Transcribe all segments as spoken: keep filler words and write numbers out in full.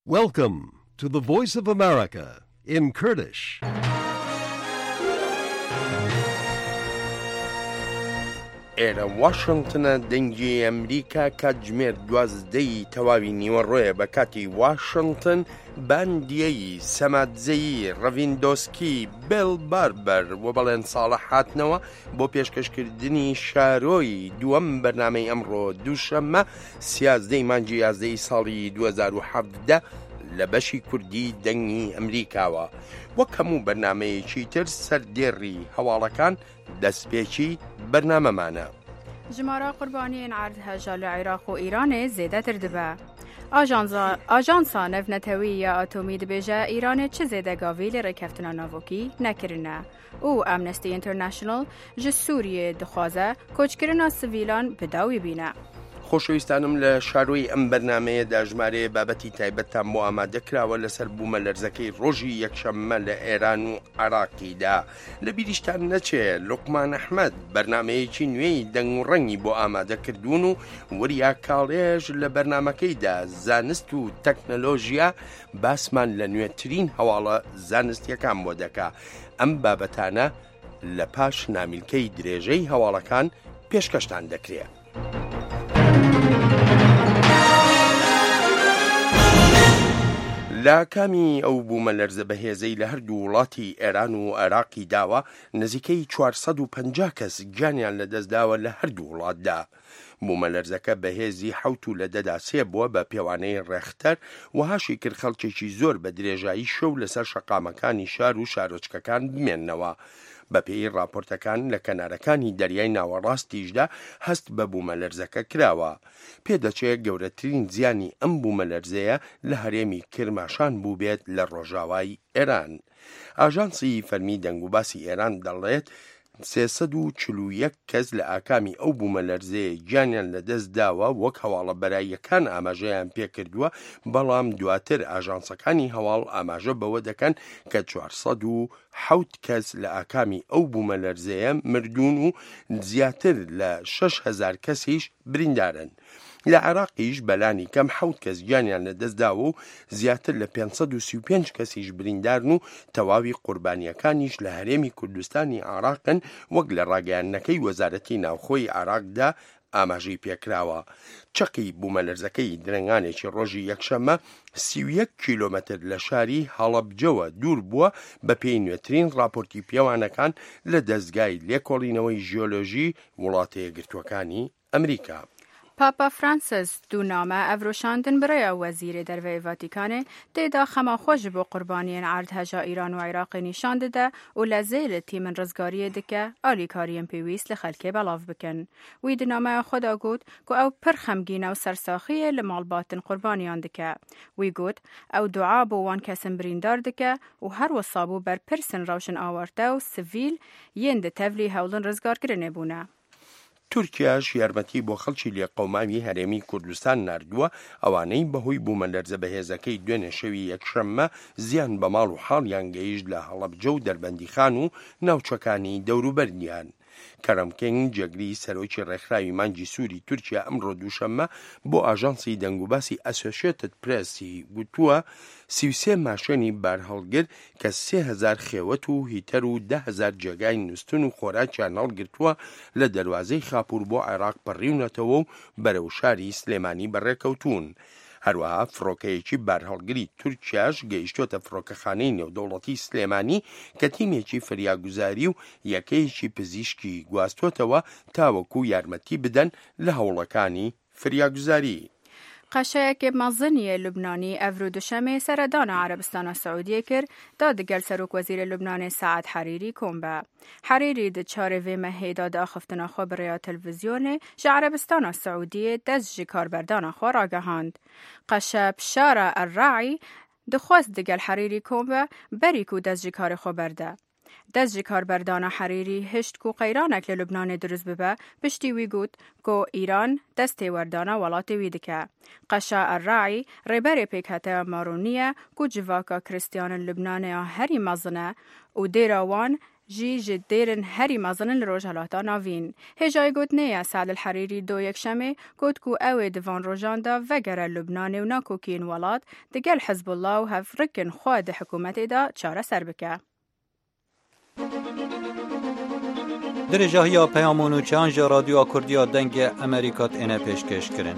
Welcome to the Voice of America in Kurdish. ئێرە واشنگتنە دەنگی ئەمریکا کاتژمێر دوازدەی تەواوی نیوەڕۆیە بە کاتی واشنگتن باندیەی سەماتزەیی ڕەڤیندۆسکی بێل باربەر و بەڵێن ساڵە هاتنەوە بۆ پێشکەشکردنی شارۆی دووەم بەرنامەی ئەمڕۆ دووشەممە سیازدەی مانگی یازدەی ساڵی دوو هەزار و حەڤدە لە بەشی کوردی دەنگی ئەمریکاوە وەک هەموو بەرنامەیەکی تر سەردێڕی هەواڵەکان دەستپێکی بەرنامەمانە. ژمارە قوربانیên erdhêja li Iraq û Îranê zêdetir dibe. Ajansa Nevnetewî ya Atomî dibêje Îranê çi zêdegavî lê rêkeftina navokî nekirine û Amnesty International ji Sûriyê dixwaze koçkirina sivîlan bi dawî bîne. خۆشەویستانم لە شارۆی ئەم بەرنمەیەدا ژمارەیە بابەتی تایبەتتان بۆ ئامادەکراوە لەسەر بوومە لەرزەکەی ڕۆژی یەکشەممە لە ئێران و عێراقیدا. لە بیریشتان نەچێ لوقمان ئەحمەد بەرنمەیەکی نوێی دەنگ و ڕەنگی بۆ ئامادەکردوون و وریا کاڵێژ لە بەرنمەکەیدا زانست و تەکنەلۆژیا باسمان لە نوێترین هەواڵە زانستیەکان بۆ دەکا. ئەم بابەتانە لە پاش نامیلکەی درێژەی هەواڵەکان پێشکەشتان دەکرێت. لە کامی ئەو بوومە لەرزە بەهێزەی لە هەردوو وڵاتی ئێران و عێراقی داوە نزیکەی چوارسەد و پەنجا کەس گیانیان لەدەستداوە لە هەردوو وڵاتدا. بوومە لەرزەکە بەهێزی حەوت و لە دەدا سێ بووە بە پێوانەی ڕێختەر وهاشی کرد خەڵکێکی زۆر بە درێژایی شەو لەسەر شەقامەکانی شار و شارۆچکەکان بمێننەوە. بەپێی راپۆرتەکان لە کەنارەکانی دەریای ناوەڕاستیشدا هەست بە بوومە لەرزەکە کراوە. پێدەچێت گەورەترین زیانی ئەم بوومە لەرزەیە لە هەرێمی کرماشان بوو بێت لە ڕۆژاوای ئێران. ئاژانسی فەرمی دەنگوباسی ئێران دەڵێت سێسەد و چل و یەک کەس لە ئاکامی ئەو بوومە لەرزەیە گیانیان لەدەست داوە وەک هەواڵە بەراییەکان ئاماژەیان پێکردووە، بەڵام دواتر ئاژانسەکانی هەواڵ ئاماژە بەوە دەکەن کە چوارسەد و حەوت کەس لە ئاکامی ئەو بوومە لەرزەیە مردوون و زیاتر لە شەش هەزار کەسیش بریندارن. لە عێراقیش بەلانی کەم حەوت کەس گیانیان لەدەستداوە و زیاتر لە پێنجسەد و سی و پێنج کەسیش بریندارن و تەواوی قوربانیەکانیش لە هەرێمی کوردستانی عێراقن وەک لە ڕاگەیاندنەکەی وەزارەتی ناوخۆی عێراقدا ئاماژەی پێکراوە. چەقی بوومە لەرزەکەی درەنگانێکی ڕۆژی یەکشەممە سی و یەک کیلۆمەتر لە شاری هەڵەبجەوە دوور بووە بە پێی نوێترین راپۆرتی پێوانەکان لە دەستگای لێکۆڵینەوەی ژیۆلۆژی وڵاتە یەکگرتووەکانی ئەمریکا. پاپا فرانسیس دوونامە ئەڤرۆشاندن برەیە وەزیرێ دەرەوەی ڤاتیکانێ تێدا خەماخۆش بۆ قوربانیên erdhêja ئیران و عێراقی نیشان دەدە و لە زێرە تیمن ڕزگاریە دکە ئالیکاریên پێویست لە خەلکێ بەڵاو بکەن. وی دنامەیە خۆدا گوت کو ئەو پڕ خەمگینە و سەرساخیە لە ماڵباتن قوربانیان دکە. وی گوت ئەو دوعا بۆ وان کەسن بریندار دکە و هەروەسا بوو بەرپرسن ڕەوشن ئاوارتە و سڤیل یên di tevlî hewlin rizgarkirinê bûne. تورکیاش یارمەتی بۆ خەڵکی لێقەوماوی هەرێمی کوردستان ناردووە ئەوانەی بەهۆی بوومە لەرزە بەهێزەکەی دوێنێ شەوی یەکشەممە زیان بە ماڵ و حاڵیان گەیشت لە هەڵەبجە و دەربەندیخان و ناوچەکانی دەوروبەریان. کەرەمکەنگ جەگری سەرۆکی ڕێکخراوی مانگی سووری تورکیا ئەمڕۆ دووشەممە بۆ ئاژانسی دەنگوباسی ئەسۆسیێتد پرێسی گوتووە سی و سێ ماشێنی بارهەڵگر کە سێ هەزار خێوەت و هیتەر و ده هەزار جێگای نووستن و خۆراکیان هەڵگرتووە لە دەروازەی خاپوور بۆ عێراق پەڕیونەتەوە و بەرەو شاری سلێمانی بەڕێکەوتوون. هەروەها فڕۆکەیەکی بارهەڵگری تورکیاش گەیشتۆتە فڕۆکەخانەی نێودەوڵەتی سلێمانی کە تیمێکی فریاگوزاری و یەکەیەکی پزیشکی گواستۆتەوە تاوەکو یارمەتی بدەن لە هەوڵەکانی فریاگوزاری. قەشەیەکێ مەزنیە لوبنانی ئەڤرۆ دوشەمێ سەردانە عەرەبستانە سەعودیە کرد دا دگەل سەرۆک وەزیرە لوبنانê سەعەد حەریری کۆمبە. حەریری di çarê vê mehêda di axiftina xwe bi rêya televîzyonê ji Erebistana Seûdiyê dest ji karberdana xwe ragihand. Qeşe Pişara Erraî dixwest digel Herîrî kombe berî ku dest ji karê xwe berde. Dest ji karberdana Herîrî hişt ku qeyranek li Lubnanê durust bibe, piştî wî got ku Îran destê werdana welatê wî dike. Qeşa Erraî rêberê pêkheteya Marûnî ye ku civaka Kristyanin Lubnanê ya herî mezin e û dêra wan جی جدیرن هری مزنن لروج هلاتا ناوین. هجای گوتنیا سعد الحریری دو یک شمه گوت کو اوه دوان روژاندا وگره لبنان و ناکوکین ولاد دگل حزب الله و هفرکن خواد حکومت دا چاره سر بکه. در جاهیا پیامونو چانج رادیو کردیا دنگ امریکات اینه پیشکش کرن.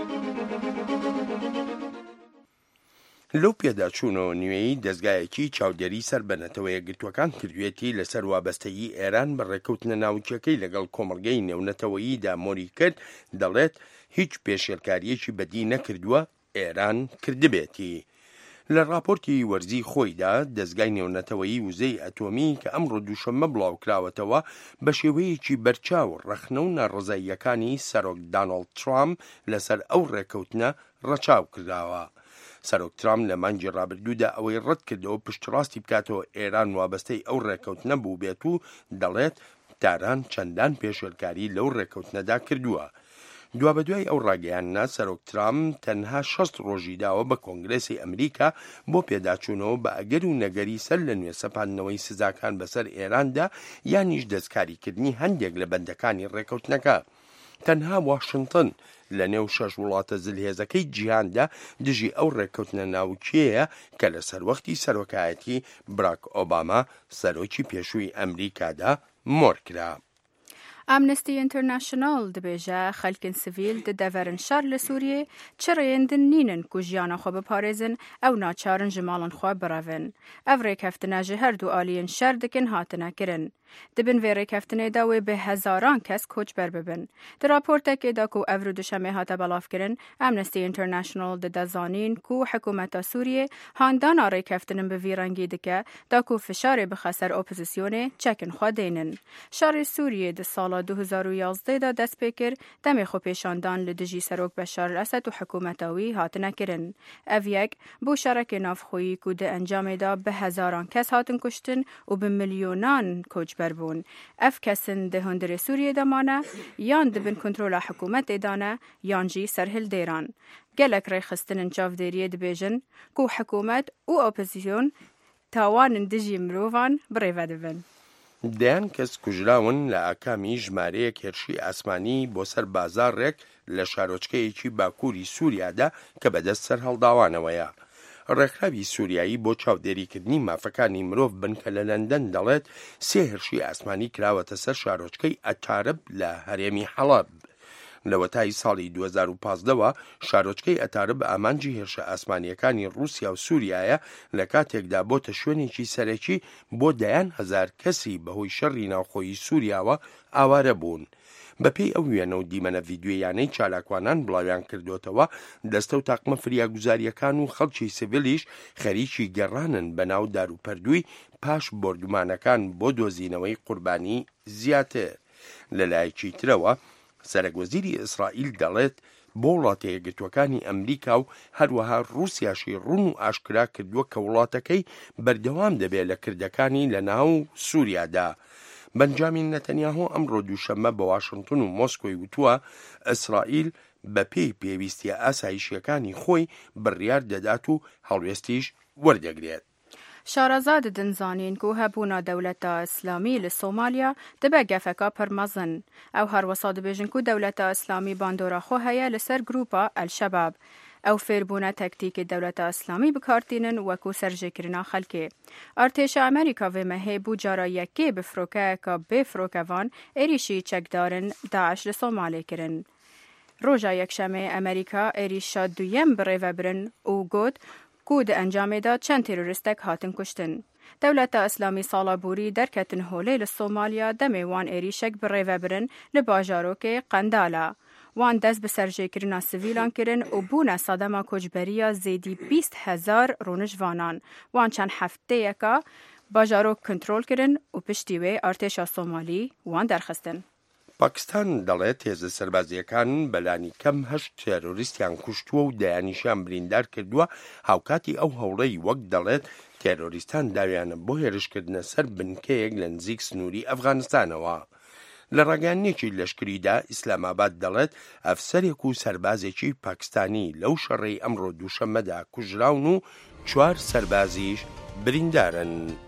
لەو پێداچوونەوە نوێی دەستگایەکی چاودێری سەر بەنەتەوەیە گرتوەکان کردوێتی لەسەر وابەستەیی ئێران بە ڕێکەوتنە ناوچەکەی لەگەڵ کۆمەڵگەی نێونەتەوەییدا مۆری کرد دەڵێت هیچ پێشێلکاریەکی بەدی نەکردووە ئێران کردبێتی. لە راپۆرتی وەرزی خۆیدا دەستگای نێونەتەوەیی وزەی ئەتۆمی کە ئەمڕۆ دووشەممە بڵاو کراوەتەوە بە شێوەیەکی بەرچاو ڕەخنە و ناڕزاییەکانی سەرۆک داناڵد ترامپ لەسەر ئەو ڕێکەوتنە ڕەچاو کراوە. سەرۆک ترامپ لە مانگی ڕابردوودا ئەوەی ڕەت کردەوە پشتڕاستی بکاتەوە ئێران وابەستەی ئەو ڕێکەوتنە بوو بێت و دەڵێت تاران چەندان پێشێلکاری لەو ڕێکەوتنەدا کردووە. دوا بەدوای ئەو ڕاگەیانە سەرۆک ترامپ تەنها شەست ڕۆژی داوە بە کۆنگرێسی ئەمریکا بۆ پێداچوونەوە بە ئەگەر و نەگەری سەر لە نوێ سەپاندنەوەی سزاکان بەسەر ئێراندا یانیش دەستکاریکردنی هەندێک لە بەندەکانی ڕێکەوتنەکە. تەنها واشنگتن لە نێو شەش وڵاتە زلهێزەکەی جیهاندا دژی ئەو ڕێکەوتنە ناوچەیە کە لە سەروەختی سەرۆکایەتی براک ئۆباما سەرۆکی پێشووی ئەمریکادا مۆر کرا. امنستی انترناشنال دبیجه خلکن سیویل ده دورن شر لسوریه چرایندن نینن که جیانا خواه بپارزن او ناچارن جمالن خواه براون. او ریکفتنه جهر دو آلین شر دکن هاتنه کرن. دبن وی ریکفتنه داوی به هزاران کس کوچ بر ببن. در راپورته که دا که او رو دوشمه هاته بلاف کرن، امنستی انترناشنال ده دزانین که حکومت سوریه هاندان ریکفتنه به ویرانگی دکه دا که فشار بخسر اپوزیسیونه چکن خواه دینن. شر سوریه ده سال دو هزار و یازده دا دست پیکر دمی خو پیشاندان لدجی سروک بشار الاسد و حکومتاوی هاتنه کرن. او یک بو شرک نافخویی که ده انجام دا به هزاران کس هاتن کشتن و به میلیونان کوچ بربون. اف کسن ده هندر سوریه دمانه یان ده بین کنترول حکومت دانه یان جی سرهل دیران. گلک ری خستن انچاف دیریه ده بیجن که حکومت و اپوزیسیون تاوان دجی مروفان بریوه دبن. دەیان کەس کوژراون لە ئاکامی ژمارەیەک هێرشی ئاسمانی بۆ سەر بازاڕێک لە شارۆچکەیەکی باکووری سووریادا کە بەدەست سەر هەڵداوانەوەیە. ڕێکخراوی سووریایی بۆ چاودێریکردنی مافەکانی مرۆڤ بن کە لە لەندەن دەڵێت سێ هێرشی ئاسمانی کراوەتە سەر شارۆچکەی ئەتارب لە هەرێمی حەڵەب. لە وەتای ساڵی دوو هەزار و پانزدەوە شارۆچکەی ئەتارب ئامانجی هێرشە ئاسمانیەکانی رووسیا و سووریایە لە کاتێکدا بۆتە شوێنێکی سەرەکی بۆ دەیان هەزار کەسی بەهۆی شەڕی ناوخۆیی سووریاوە ئاوارە بوون. بەپێی ئەو وێنە و دیمەنە ڤیدیۆیانەی چالاکوانان بڵاویان کردوتەوە دەستە و تاقمە فریاگوزاریەکان و خەڵکی سیڤیلیش خەریکی گەڕانن بەناو داروپەردووی پاش بۆردومانەکان بۆ دۆزینەوەی قوربانی زیاتر. لەلایەکی ترەوە سەرەکوەزیری ئیسرائیل دەڵێت بۆ وڵاتە یەکگرتووەکانی ئەمریکا و هەروەها رووسیاشی ڕوون و ئاشکرا کردووە کە وڵاتەکەی بەردەوام دەبێت لە کردەکانی لە ناو سووریادا. بەنجامین نەتەنیاهۆ ئەمڕۆ دووشەممە بە واشنگتن و مۆسکۆی وتووە ئیسرائیل بە پێی پێویستیە ئاسایشیەکانی خۆی بڕیار دەدات و هەڵوێستیش وەردەگرێت. شارەزاد دنزانین که هبونا دولت اسلامی لسومالیا دبه گفکا پرمزن. او هر وساد بیجن که دولت اسلامی باندورا خو هیا لسر گروپا الشباب. او فیربونا تکتیک دولت اسلامی بکارتینن وکو سرجکرنا خلکه. ارتش امریکا و مهی بو جارا یکی بفروکه که بفروکه وان ایریشی چکدارن داعش لسومالی کرن. روژا یک شمه امریکا ایریشا دویم بریوه برن او گود کود انجام داد چند تروریستک هاتن کشتن. دولت اسلامی سالابوری درکتن هولی لسومالیا دمی وان ایریشک بریوه برن لباجاروک قندالا. وان دست به سرجه کرنا سویلان کرن و بونه صدما کجبریا زیدی بیست هزار رونش وانان. وان چند هفته یکا باجاروک کنترول کرن و پشتیوه ارتش سومالی وان درخستن. پاکستان دەڵێت هێزە سەربازیەکان بەلانی کەم هەشت تێرۆریستیان کوشتووە و دەیانیشیان بریندار کردووە هاوکاتی ئەو هەوڵەی وەک دەڵێت تێرۆریستان داویانە بۆ هێرشکردنە سەر بنکەیەک لە نزیک سنووری ئەفغانستانەوە. لە ڕاگەیانێکی لەشکریدا ئیسلاماباد دەڵێت ئەفسەرێک و سەربازێکی پاکستانی لەو شەڕەی ئەمڕۆ دووشەممەدا کوژراون و چوار سەربازیش بریندارن.